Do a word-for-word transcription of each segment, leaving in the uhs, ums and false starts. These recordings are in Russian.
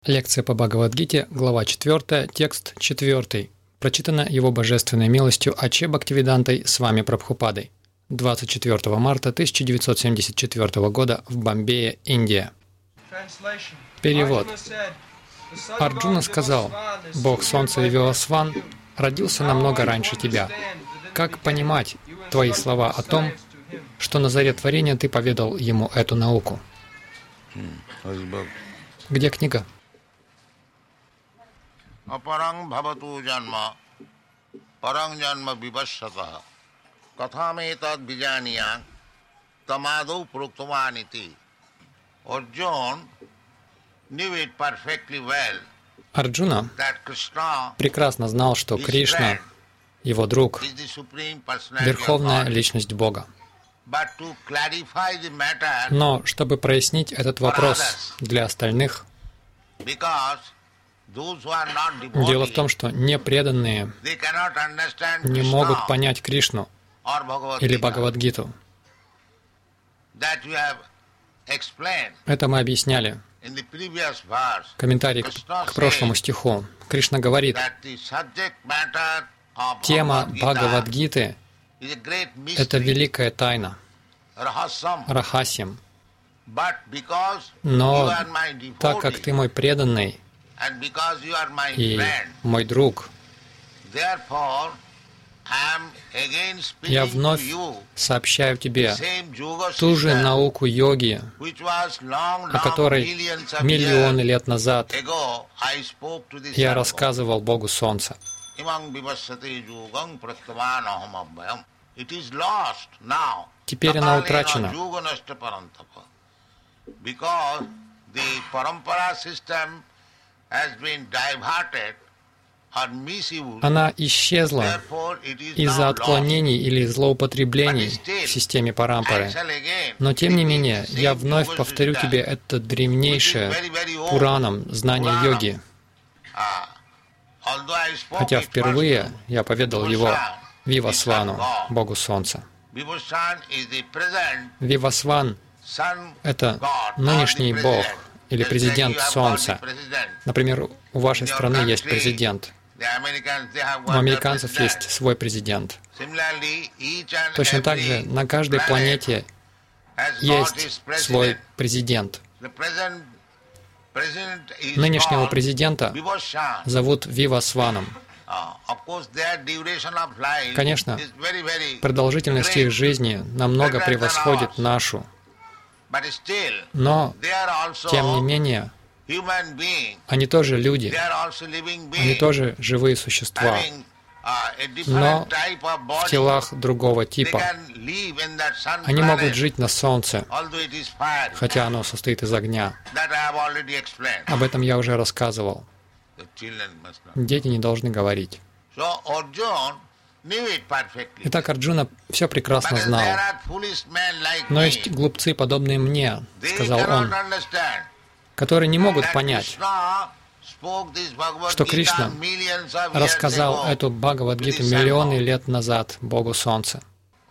Лекция по Бхагавад-гите, глава четвёртая, текст четвёртый. Прочитана Его Божественной милостью Аче Бхактивидантой с вами Прабхупадой. двадцать четвёртого марта тысяча девятьсот семьдесят четвёртого года в Бомбее, Индия. Перевод. Арджуна сказал: «Бог Солнца и Вивасван родился намного раньше тебя. Как понимать твои слова о том, что на заре творения ты поведал ему эту науку?» Где книга? Апарам бхавату джанма, парам джанма вивашшатах, катхаметад биджаниян, тамаду пруктаманити. Arjuna knew it perfectly well. Арджуна прекрасно знал, что Кришна, его друг, верховная личность Бога. Но чтобы прояснить этот вопрос для остальных, дело в том, что непреданные не могут понять Кришну или Бхагавад-гиту. Это мы объясняли в комментарии к прошлому стиху. Кришна говорит: тема Бхагавад-гиты — это великая тайна, рахасьям. Но так как ты мой преданный и мой друг, я вновь сообщаю тебе ту же науку йоги, о которой миллионы лет назад я рассказывал Богу Солнца. Теперь она утрачена. Она исчезла из-за отклонений или злоупотреблений в системе парампары. Но тем не менее, я вновь повторю тебе это древнейшее Пуранам знание йоги. Хотя впервые я поведал его Вивасвану, Богу Солнца. Вивасван — это нынешний Бог или президент Солнца. Например, у вашей страны есть президент. У американцев есть свой президент. Точно так же на каждой планете есть свой президент. Нынешнего президента зовут Вивасваном. Конечно, продолжительность их жизни намного превосходит нашу. Но, тем не менее, они тоже люди, они тоже живые существа, но в телах другого типа. Они могут жить на Солнце, хотя оно состоит из огня. Об этом я уже рассказывал. Дети не должны говорить. Итак, Арджуна все прекрасно знал. Но есть глупцы, подобные мне, сказал он, которые не могут понять, что Кришна рассказал эту Бхагавад-гиту миллионы лет назад Богу Солнца.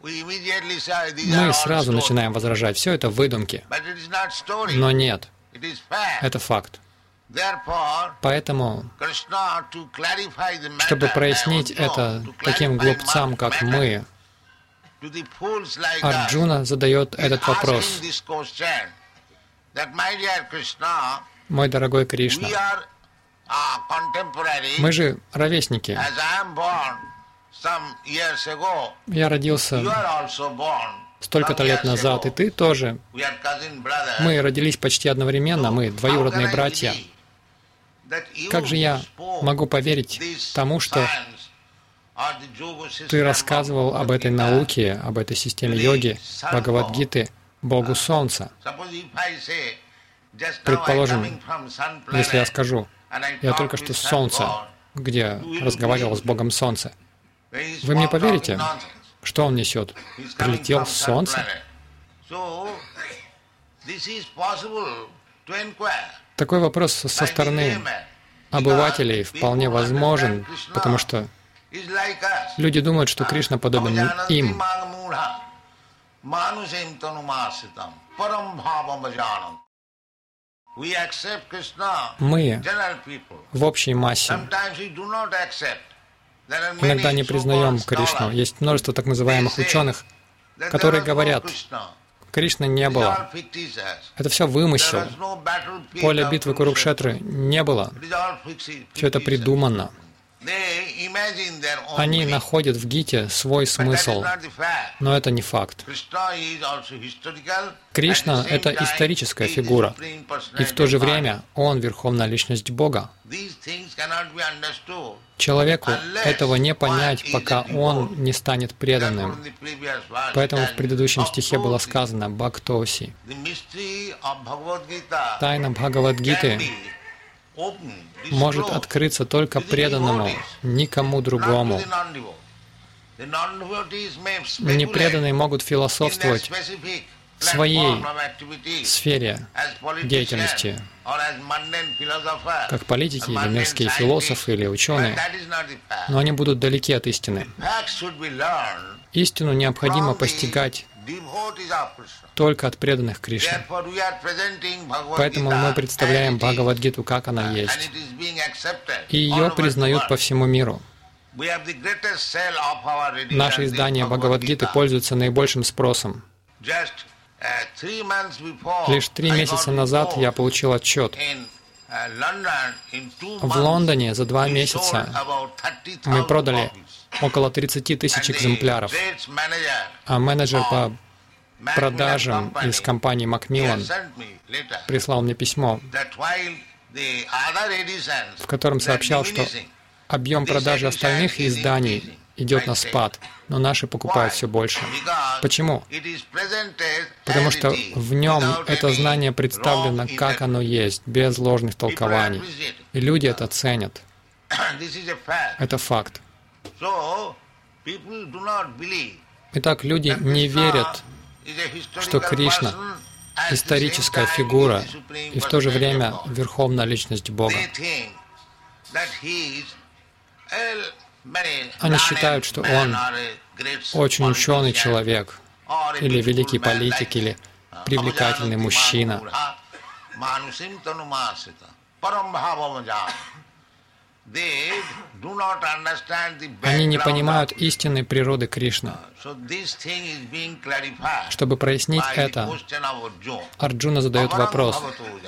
Мы сразу начинаем возражать: все это выдумки. Но нет, это факт. Поэтому, чтобы прояснить это таким глупцам, как мы, Арджуна задает этот вопрос: «Мой дорогой Кришна, мы же ровесники. Я родился столько-то лет назад, и ты тоже. Мы родились почти одновременно, мы двоюродные братья. Как же я могу поверить тому, что ты рассказывал об этой науке, об этой системе йоги, Бхагавад-гиты, Богу Солнца? Предположим, если я скажу: я только что с Солнца, где разговаривал с Богом Солнца. Вы мне поверите? Что он несет? Прилетел с Солнца? Такой вопрос со стороны обывателей вполне возможен, потому что люди думают, что Кришна подобен им. Мы в общей массе иногда не признаем Кришну. Есть множество так называемых ученых, которые говорят, Кришны не было. Это все вымысел. Поле битвы Курукшетры не было. Все это придумано. Они находят в Гите свой смысл, но это не факт. Кришна — это историческая фигура, и в то же время Он — Верховная Личность Бога. Человеку этого не понять, пока он не станет преданным. Поэтому в предыдущем стихе было сказано «Бхактоси». Тайна Бхагавад-гиты может открыться только преданному, никому другому. Непреданные могут философствовать в своей сфере деятельности, как политики или мирские философы или ученые, но они будут далеки от истины. Истину необходимо постигать только от преданных Кришне. Поэтому мы представляем Бхагавад-гиту, как она есть, и ее признают по всему миру. Наше издание Бхагавад-гиты пользуется наибольшим спросом. Лишь три месяца назад я получил отчет. В Лондоне за два месяца мы продали около тридцати тысяч экземпляров, а менеджер по продажам из компании Macmillan прислал мне письмо, в котором сообщал, что объем продажи остальных изданий идет на спад, но наши покупают все больше. Почему? Потому что в нем это знание представлено, как оно есть, без ложных толкований. И люди это ценят. Это факт. Итак, люди не верят, что Кришна — историческая фигура и в то же время Верховная Личность Бога. Они считают, что Он очень ученый человек, или великий политик, или привлекательный мужчина. Они не понимают истинной природы Кришны. Чтобы прояснить это, Арджуна задает вопрос.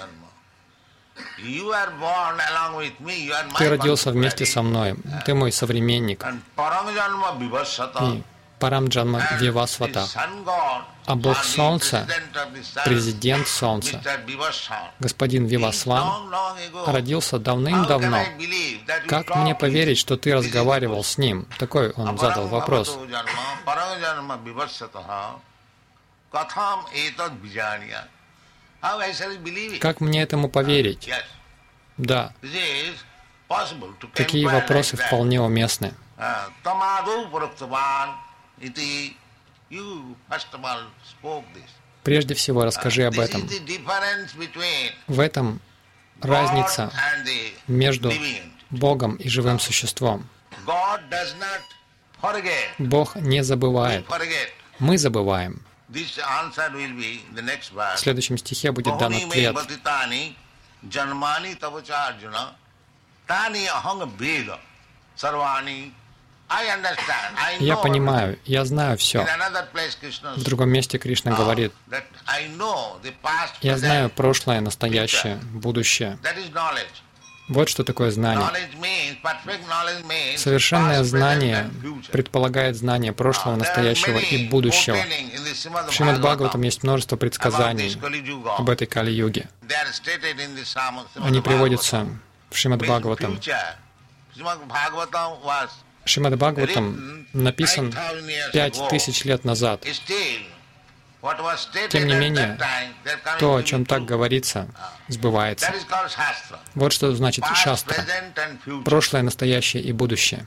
Ты родился вместе со мной, ты мой современник. И Парамджанма Вивасвата. А Бог Солнца, президент Солнца, господин Вивасван, родился давным-давно. Как мне поверить, что ты разговаривал с ним? Такой он задал вопрос. Как мне этому поверить? Да. Такие вопросы вполне уместны. Прежде всего, расскажи об этом. В этом разница между Богом и живым существом. Бог не забывает. Мы забываем. В следующем стихе будет дан ответ. Я понимаю, я знаю все. В другом месте Кришна говорит, я знаю прошлое, настоящее, будущее. Вот что такое знание. Совершенное знание предполагает знание прошлого, настоящего и будущего. В Шримад Бхагаватам есть множество предсказаний об этой Кали-юге. Они приводятся в Шримад Бхагаватам. Шримад Бхагаватам написан пять тысяч лет назад. Тем не менее, то, о чем так говорится, сбывается. Вот что значит шастра. Прошлое, настоящее и будущее.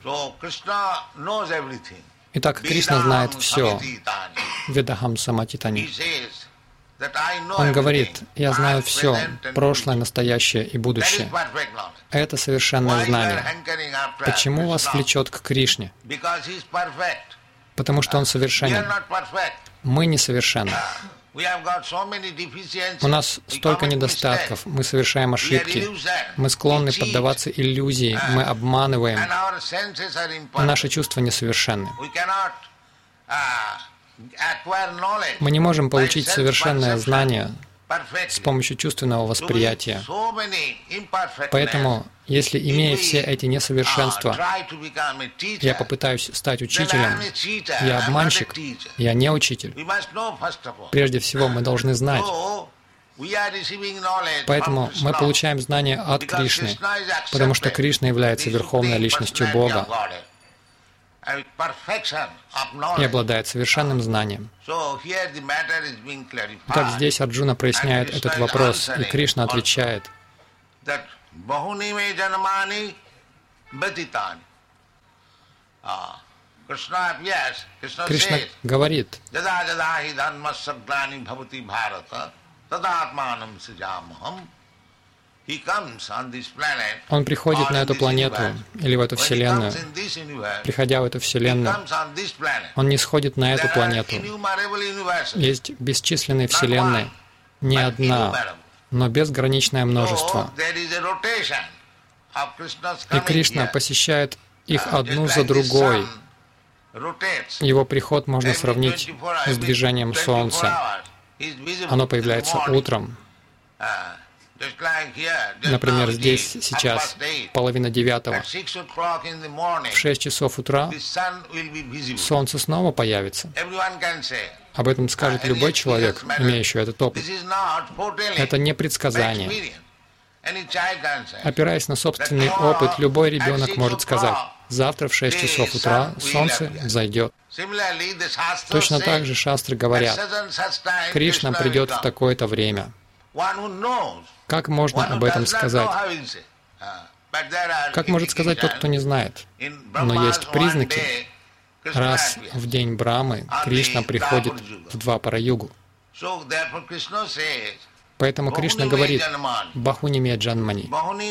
Итак, Кришна знает все. Ведахам саматитани. Он говорит, я знаю все, прошлое, настоящее и будущее. Это совершенное знание. Почему вас влечет к Кришне? Потому что Он совершенен. Мы несовершенны. У нас столько недостатков, мы совершаем ошибки, мы склонны поддаваться иллюзии, мы обманываем, и наши чувства несовершенны. Мы не можем получить совершенное знание с помощью чувственного восприятия. Поэтому, если, имея все эти несовершенства, я попытаюсь стать учителем, я обманщик, я не учитель. Прежде всего, мы должны знать. Поэтому мы получаем знания от Кришны, потому что Кришна является Верховной Личностью Бога и обладает совершенным знанием. Итак, здесь Арджуна проясняет этот вопрос, и Кришна отвечает: Кришна говорит: Он приходит на эту планету или в эту Вселенную. Приходя в эту Вселенную, Он не сходит на эту планету. Есть бесчисленные Вселенные, не одна, но безграничное множество. И Кришна посещает их одну за другой. Его приход можно сравнить с движением Солнца. Оно появляется утром. Например, здесь сейчас половина девятого. В шесть часов утра Солнце снова появится. Об этом скажет любой человек, имеющий этот опыт. Это не предсказание. Опираясь на собственный опыт, любой ребенок может сказать: завтра в шесть часов утра Солнце взойдет. Точно так же шастры говорят: Кришна придет в такое-то время. Как можно об этом сказать? Как может сказать тот, кто не знает? Но есть признаки. Раз в день Брамы Кришна приходит в Двапара-югу. Поэтому Кришна говорит: Бахуни ме джанмани.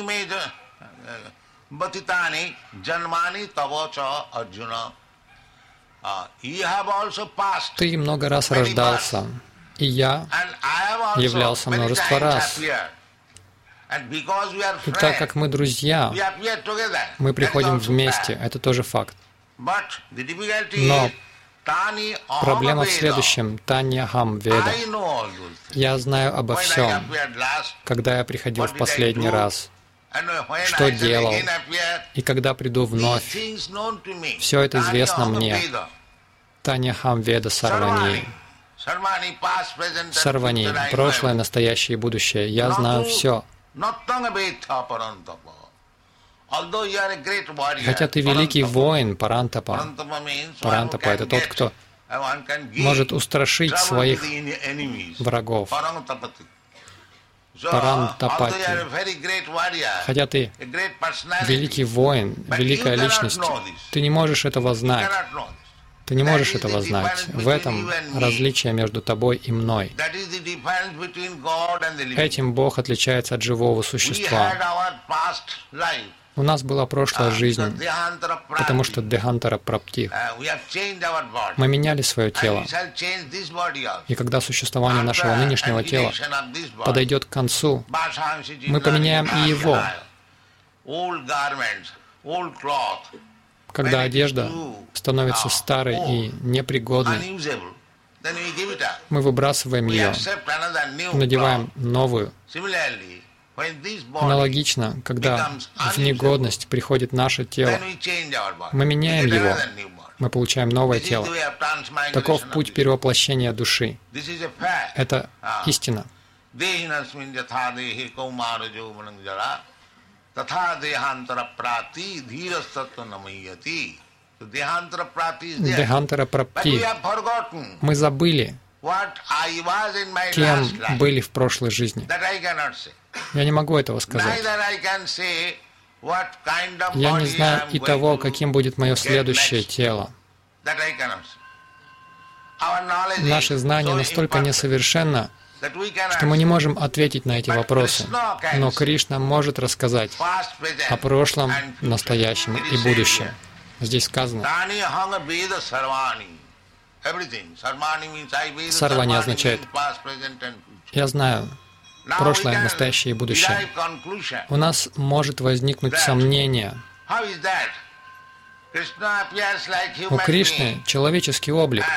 Ты много раз рождался, и я являлся множество раз. И так как мы друзья, мы приходим вместе, это тоже факт. Но проблема в следующем. Таньяхам Веда. Я знаю обо всем. Когда я приходил в последний раз, что делал, и когда приду вновь, все это известно мне. Таньяхам Веда Сарвани. Сарвани, прошлое, настоящее и будущее. Я знаю все. Хотя ты великий воин, Парантапа. Парантапа — это тот, кто может устрашить своих врагов. Парантапати. Хотя ты великий воин, великая личность, ты не можешь этого знать. Ты не можешь этого знать. В этом различие между тобой и мной. Этим Бог отличается от живого существа. У нас была прошлая жизнь, потому что Дехантара Прапти. Мы меняли свое тело. И когда существование нашего нынешнего тела подойдет к концу, мы поменяем и его. Когда одежда становится старой и непригодной, мы выбрасываем ее и надеваем новую. Аналогично, когда в негодность приходит наше тело, мы меняем его, мы получаем новое тело. Таков путь перевоплощения души. Это истина. Дехантара Прапти. Мы забыли, кем были в прошлой жизни. Я не могу этого сказать. Я не знаю и того, каким будет мое следующее тело. Наше знание настолько несовершенно, что мы не можем ответить на эти вопросы. Но Кришна может рассказать о прошлом, настоящем и будущем. Здесь сказано: Сарвани означает «я знаю прошлое, настоящее и будущее». У нас может возникнуть сомнение. У Кришны человеческий облик,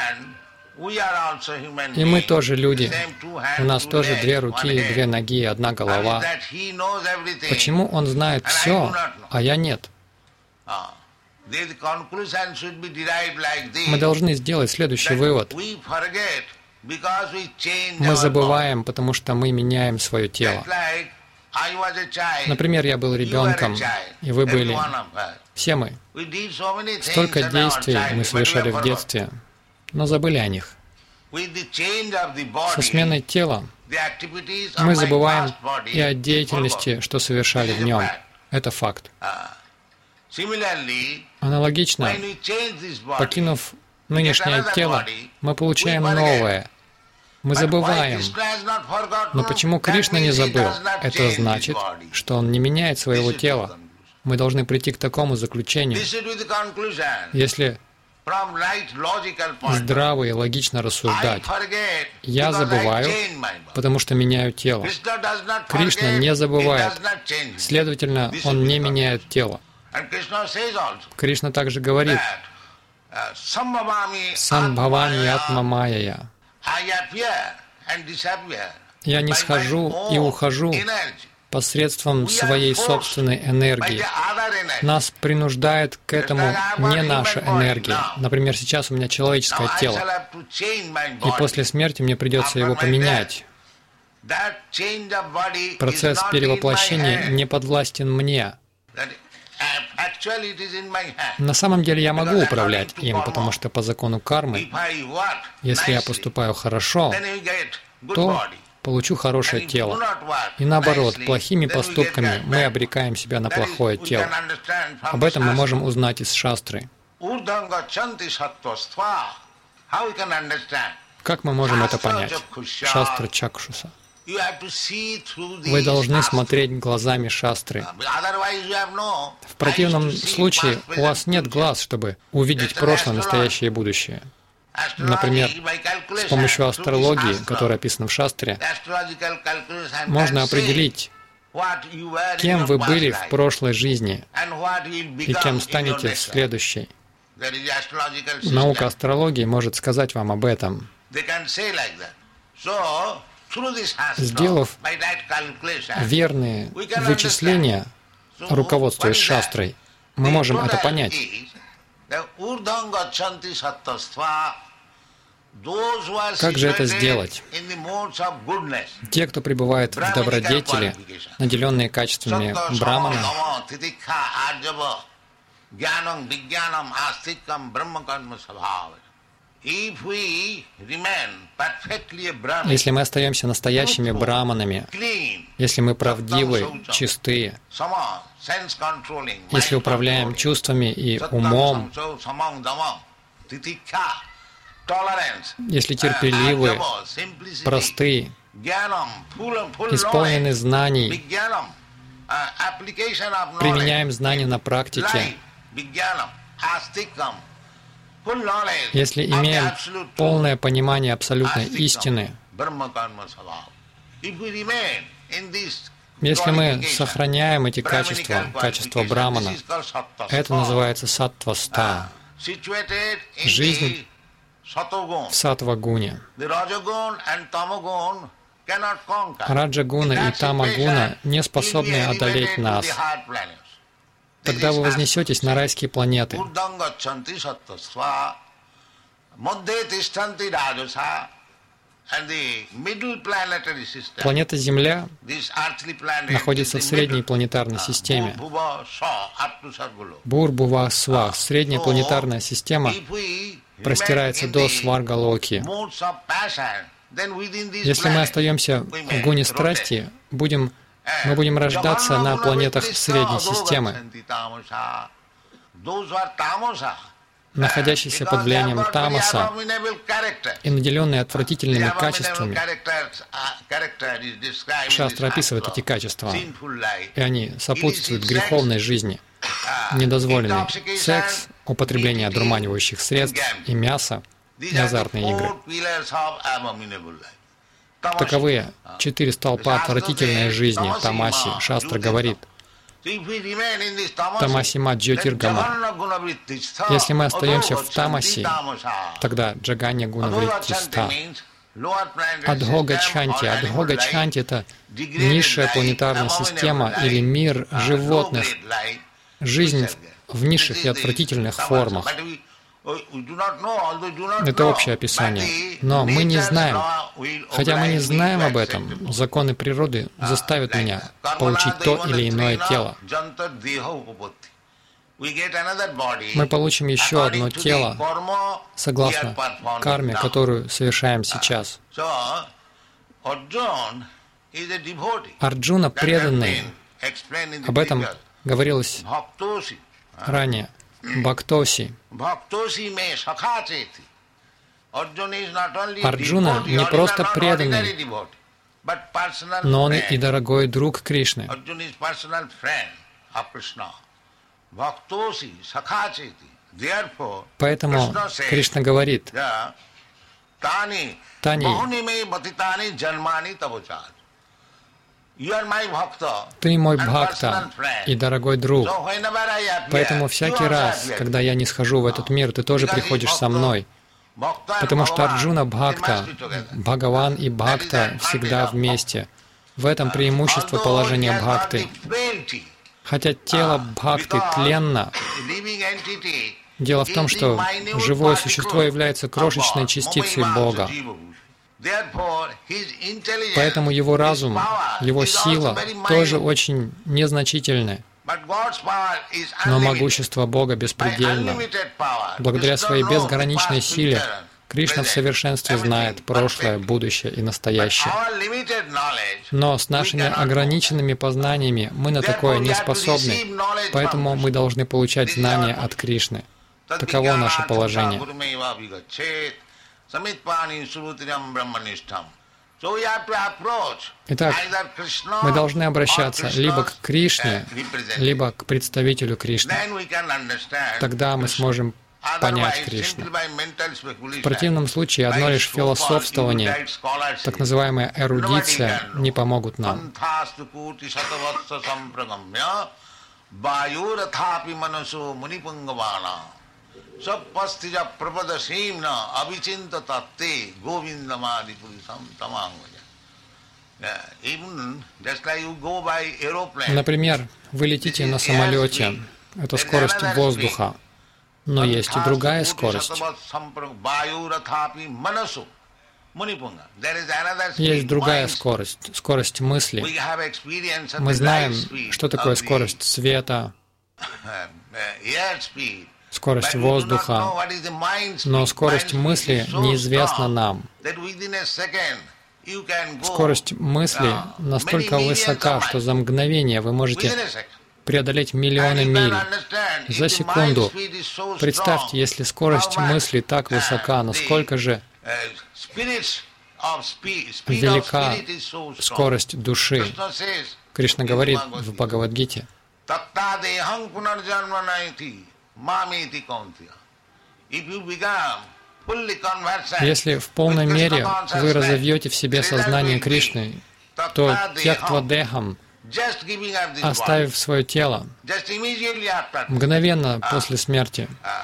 и мы тоже люди. У нас тоже две руки, две ноги, одна голова. Почему Он знает все, а я нет? Мы должны сделать следующий вывод. Мы забываем, потому что мы меняем свое тело. Например, я был ребенком, и вы были. Все мы. Столько действий мы совершали в детстве, но забыли о них. Со сменой тела мы забываем и о деятельности, что совершали в нем. Это факт. Аналогично, покинув нынешнее тело, мы получаем новое. Мы забываем. Но почему Кришна не забыл? Это значит, что Он не меняет своего тела. Мы должны прийти к такому заключению. Если здраво и логично рассуждать, я забываю, потому что меняю тело. Кришна не забывает. Следовательно, Он не меняет тело. Кришна также говорит: «Самбхавами атма майя». Я не схожу и ухожу посредством своей собственной энергии. Нас принуждает к этому не наша энергия. Например, сейчас у меня человеческое тело, и после смерти мне придется его поменять. Процесс перевоплощения не подвластен мне. На самом деле я могу управлять им, потому что по закону кармы, если я поступаю хорошо, то получу хорошее тело. И наоборот, плохими поступками мы обрекаем себя на плохое тело. Об этом мы можем узнать из шастры. Как мы можем это понять? Шастра Чакшуса. Вы должны смотреть глазами шастры. В противном случае у вас нет глаз, чтобы увидеть прошлое, настоящее и будущее. Например, с помощью астрологии, которая описана в шастре, можно определить, кем вы были в прошлой жизни и кем станете в следующей. Наука астрологии может сказать вам об этом. Сделав верные вычисления, руководствуясь шастрой, мы можем это понять. Как же это сделать? Те, кто пребывает в добродетели, наделенные качествами брамана, если мы остаемся настоящими браманами, если мы правдивы, чисты, если управляем чувствами и умом, если терпеливы, просты, исполнены знаний, применяем знания на практике, если имеем полное понимание абсолютной истины, если мы сохраняем эти качества, качества брамана, это называется саттва-ста, жизнь в саттва-гуне. Раджа-гуна и тама-гуна не способны одолеть нас. Тогда вы вознесетесь на райские планеты. Планета Земля находится в средней планетарной системе. Бур-Бува-Сва, средняя планетарная система, простирается до Сварга-Локи. Если мы остаемся в гуне страсти, будем, мы будем рождаться на планетах средней системы, находящиеся под влиянием тамаса и наделенные отвратительными качествами. Шастра описывает эти качества, и они сопутствуют греховной жизни. Недозволенный секс, употребление одурманивающих средств и мяса, и азартные игры. Таковы четыре столпа отвратительной жизни. Тамаси. Шастра говорит. Тамасима Джьотиргама. Если мы остаемся в тамаси, тогда джаганья гунавриттиста. Адхога Чанти. Адхога Чанти — это низшая планетарная система или мир животных, жизнь в низших и отвратительных формах. Это общее описание. Но мы не знаем, хотя мы не знаем об этом, законы природы заставят меня получить то или иное тело. Мы получим еще одно тело, согласно карме, которую совершаем сейчас. Арджуна преданный. Об этом говорилось ранее. Бхактоси. Арджуна не просто преданный, но он и дорогой друг Кришны. Поэтому Кришна говорит: Тани, ты мой бхакта и дорогой друг. Поэтому всякий раз, когда я не схожу в этот мир, ты тоже приходишь со мной. Потому что Арджуна бхакта, Бхагаван и бхакта всегда вместе. В этом преимущество положения бхакты. Хотя тело бхакты тленно, дело в том, что живое существо является крошечной частицей Бога. Поэтому его разум, его сила тоже очень незначительны. Но могущество Бога беспредельно. Благодаря своей безграничной силе Кришна в совершенстве знает прошлое, будущее и настоящее. Но с нашими ограниченными познаниями мы на такое не способны, поэтому мы должны получать знания от Кришны. Таково наше положение. Итак, мы должны обращаться либо к Кришне, либо к представителю Кришны. Тогда мы сможем понять Кришну. В противном случае одно лишь философствование, так называемая эрудиция, не помогут нам. Например, вы летите на самолете, это скорость воздуха, но есть и другая скорость. Есть другая скорость, скорость мысли. Мы знаем, что такое скорость света, скорость воздуха, но скорость мысли неизвестна нам. Скорость мысли настолько высока, что за мгновение вы можете преодолеть миллионы миль за секунду. Представьте, если скорость мысли так высока, насколько же велика скорость души. Кришна говорит в Бхагавад-гите: если в полной мере вы разовьете в себе сознание Кришны, то тьяктва дехам, оставив свое тело, мгновенно после смерти,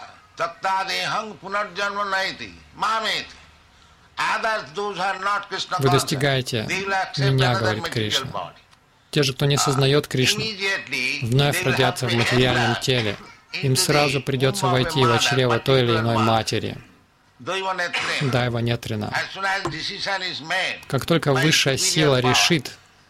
вы достигаете меня, говорит Кришна. Те же, кто не сознает Кришну, вновь родятся в материальном теле. Им сразу придется войти в чрево той или иной матери. Дайва Нетрина. Как только высшая сила решит,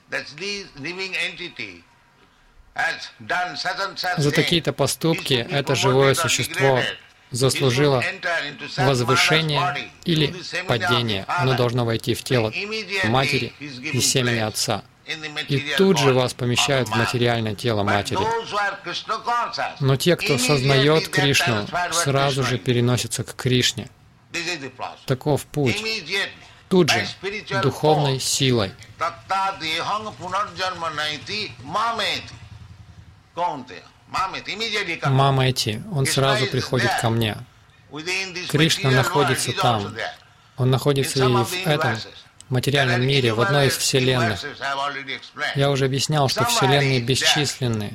за такие-то поступки это живое существо заслужило возвышение или падение. Оно должно войти в тело матери и семени отца. И тут же вас помещают в материальное тело матери. Но те, кто сознает Кришну, сразу же переносятся к Кришне. Таков путь. Тут же, духовной силой. Мамэти, он сразу приходит ко мне. Кришна находится там. Он находится и в этом материальном мире, в одной из вселенных. Я уже объяснял, что вселенные бесчисленные.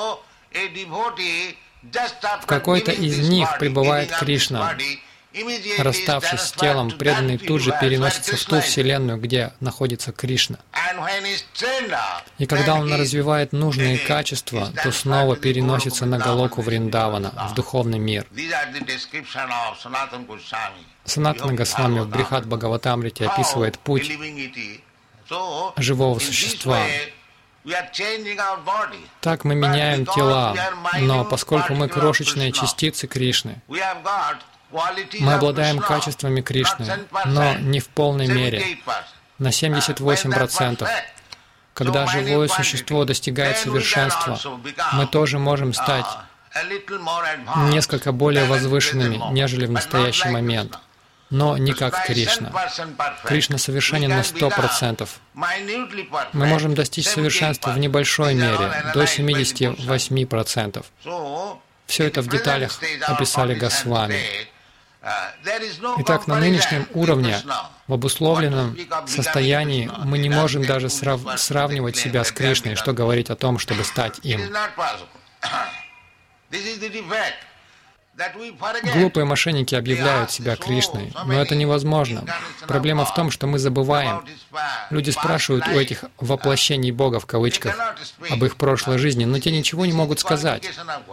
В какой-то из них пребывает Кришна. Расставшись с телом, преданный тут же переносится в ту вселенную, где находится Кришна. И когда он развивает нужные качества, то снова переносится на Галоку Вриндавана, в духовный мир. Санатана Госвами в Брихат Бхагаватамрите описывает путь живого существа. Так мы меняем тела, но поскольку мы крошечные частицы Кришны, мы обладаем качествами Кришны, но не в полной мере, на семьдесят восемь процентов. Когда живое существо достигает совершенства, мы тоже можем стать несколько более возвышенными, нежели в настоящий момент, но не как Кришна. Кришна совершенен на сто процентов. Мы можем достичь совершенства в небольшой мере, до семидесяти восьми процентов. Все это в деталях описали Госвами. Итак, на нынешнем уровне, в обусловленном состоянии, мы не можем даже срав сравнивать себя с Кришной, что говорить о том, чтобы стать им. Глупые мошенники объявляют себя Кришной, но это невозможно. Проблема в том, что мы забываем. Люди спрашивают у этих «воплощений Бога» в кавычках об их прошлой жизни, но те ничего не могут сказать.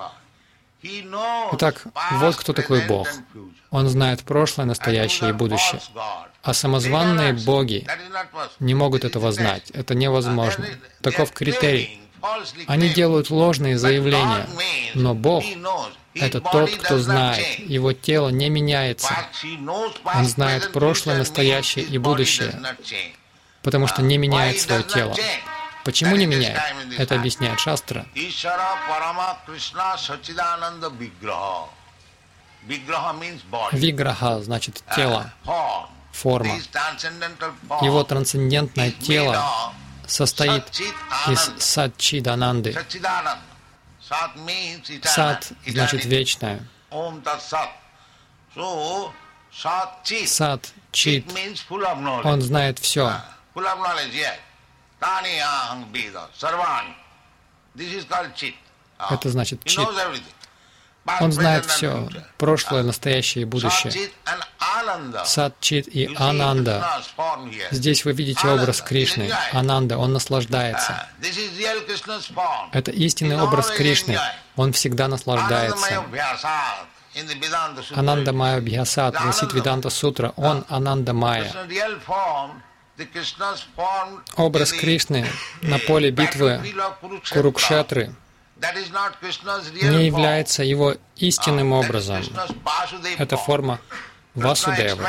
Итак, вот кто такой Бог. Он знает прошлое, настоящее и будущее. А самозванные боги не могут этого знать. Это невозможно. Таков критерий. Они делают ложные заявления, но Бог — это тот, кто знает. Его тело не меняется. Он знает прошлое, настоящее и будущее, потому что не меняет свое тело. Почему не меняет? Это объясняет Шастра. Виграха значит тело, форма. Его трансцендентное тело состоит из Сатчидананды. Сат значит вечное. Сат, чит, он знает все. Это значит чит. Он знает все, прошлое, настоящее и будущее. Сат, Чит и Ананда. Здесь вы видите образ Кришны. Ананда, он наслаждается. Это истинный образ Кришны. Он всегда наслаждается. Ананда Майя Бхьясат гласит Веданта Сутра. Он Ананда Майя. Образ Кришны на поле битвы Курукшетры не является его истинным образом. Это форма Васудевы.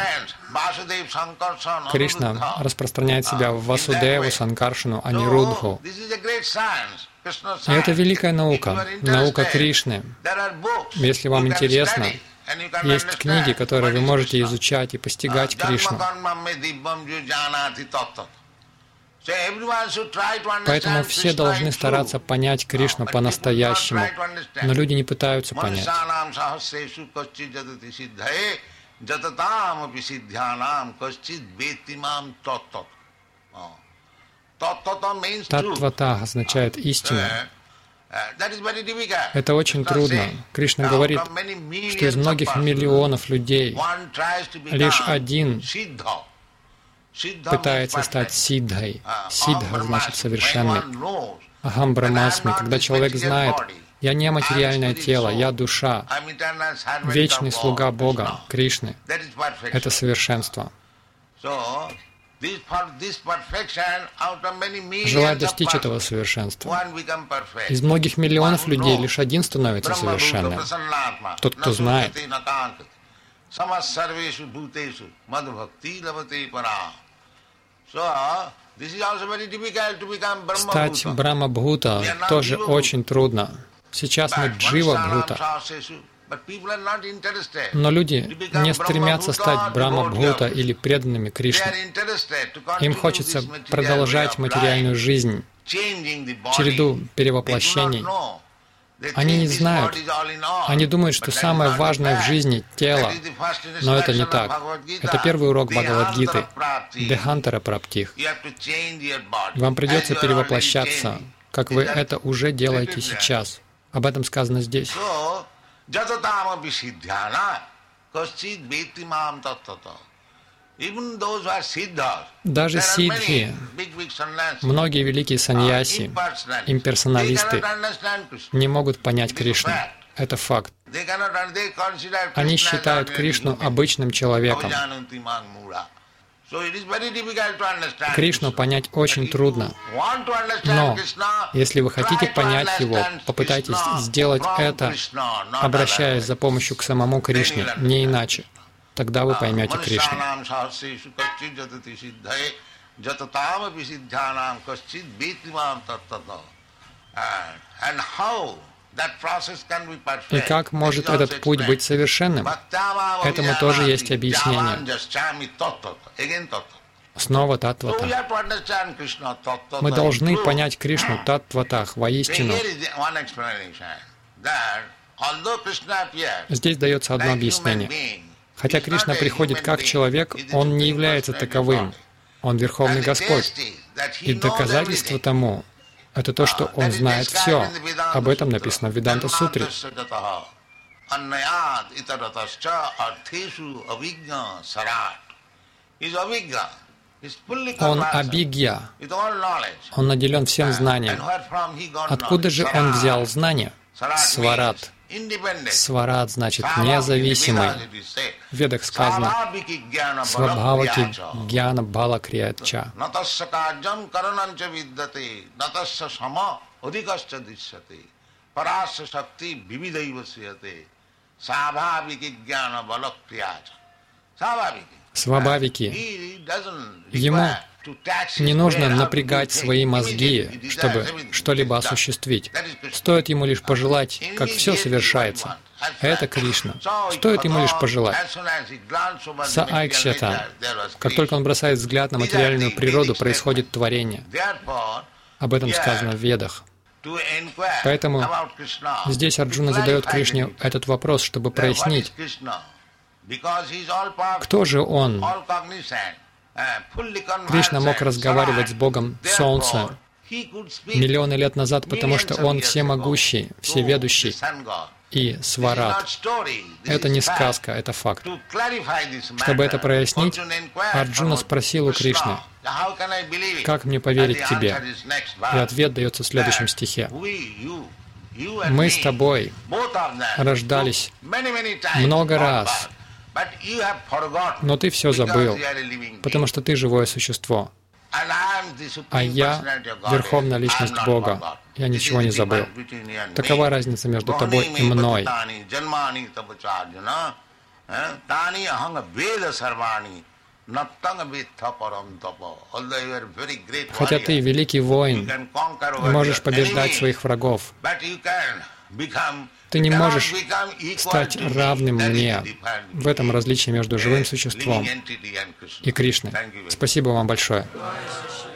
Кришна распространяет себя в Васудеву, Санкаршану, Анирудху. И это великая наука, наука Кришны. Если вам интересно, есть книги, которые вы можете изучать и постигать Кришну. Поэтому все должны стараться понять Кришну по-настоящему, но люди не пытаются понять. Таттвата означает истину. Это очень трудно. Кришна говорит, что из многих миллионов людей лишь один пытается стать сиддхой. Сиддха значит совершенный. Ахам Брахмасми, когда человек знает, я не материальное тело, я душа, вечный слуга Бога, Кришны. Это совершенство. Желая достичь этого совершенства, из многих миллионов людей лишь один становится совершенным. Тот, кто знает. Стать Брахма-бхута тоже очень трудно. Сейчас мы Джива-бхута. Но люди не стремятся стать Брахма-бхута или преданными Кришне. Им хочется продолжать материальную жизнь, череду перевоплощений. Они не знают, они думают, что самое важное в жизни — тело, но это не так. Это первый урок Бхагавад-гиты, Дехантара Праптих. Вам придется перевоплощаться, как вы это уже делаете сейчас. Об этом сказано здесь. Даже сиддхи, многие великие саньяси, имперсоналисты, не могут понять Кришну. Это факт. Они считают Кришну обычным человеком. Кришну понять очень трудно. Но если вы хотите понять Его, попытайтесь сделать это, обращаясь за помощью к самому Кришне, не иначе. Тогда вы поймете Кришну. И как может этот путь быть совершенным? Этому тоже есть объяснение. Снова Таттвата. Мы должны понять Кришну Таттватах, воистину. Здесь дается одно объяснение. Хотя Кришна приходит как человек, Он не является таковым. Он Верховный Господь. И доказательство тому — это то, что Он знает все. Об этом написано в Веданта-сутре. Он абигья. Он наделен всем знанием. Откуда же Он взял знания? Сварат. Сварат значит независимый. В Ведах сказано «Свабхаваки гьяна бала крияча». Свабхавики. Ему не нужно напрягать свои мозги, чтобы что-либо осуществить. Стоит ему лишь пожелать, как все совершается. Это Кришна. Стоит ему лишь пожелать. Саайкшата. Как только он бросает взгляд на материальную природу, происходит творение. Об этом сказано в Ведах. Поэтому здесь Арджуна задает Кришне этот вопрос, чтобы прояснить, кто же он? Кришна мог разговаривать с Богом Солнца миллионы лет назад, потому что Он всемогущий, всеведущий и сварат. Это не сказка, это факт. Чтобы это прояснить, Арджуна спросил у Кришны, «Как мне поверить Тебе?» И ответ дается в следующем стихе. «Мы с тобой рождались много раз, но ты все забыл, потому что ты живое существо, а я — Верховная Личность Бога. Я ничего не забыл. Такова разница между тобой и мной. Хотя ты великий воин и можешь побеждать своих врагов, ты не можешь стать равным мне. В этом различие между живым существом и Кришной. Спасибо вам большое.